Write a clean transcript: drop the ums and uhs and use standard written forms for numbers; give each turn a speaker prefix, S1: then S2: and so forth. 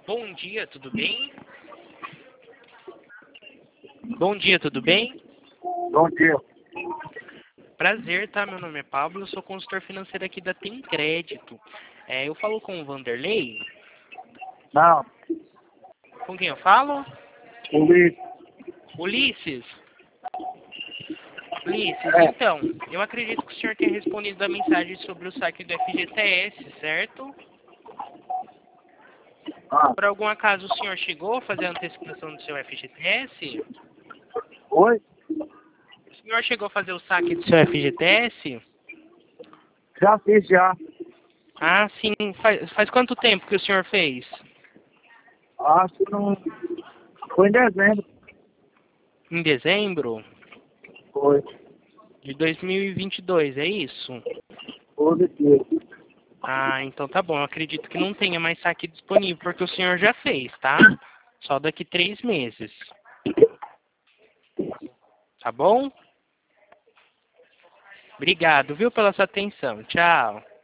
S1: Bom dia, tudo bem? Bom dia, tudo bem?
S2: Bom dia.
S1: Prazer, tá? Meu nome é Pablo, eu sou consultor financeiro aqui da Tem Crédito. Eu falo com o Vanderlei?
S2: Não,
S1: Com quem eu falo?
S2: Ulisses.
S1: Ulisses? Ulisses,
S2: É.
S1: então, eu acredito que o senhor tenha respondido a mensagem sobre o saque do FGTS, certo? Por algum acaso o senhor chegou a fazer a antecipação do seu FGTS?
S2: Oi?
S1: O senhor chegou a fazer o saque do seu FGTS?
S2: Já fiz já.
S1: Ah, sim. Faz quanto tempo que o senhor fez?
S2: Acho que não. Foi em dezembro.
S1: Em dezembro
S2: Foi.
S1: de 2022, é isso?
S2: Positivo.
S1: Ah, então tá bom. Eu acredito que não tenha mais saque disponível, porque o senhor já fez, tá? Só daqui 3 meses. Tá bom? Obrigado, viu, pela sua atenção. Tchau.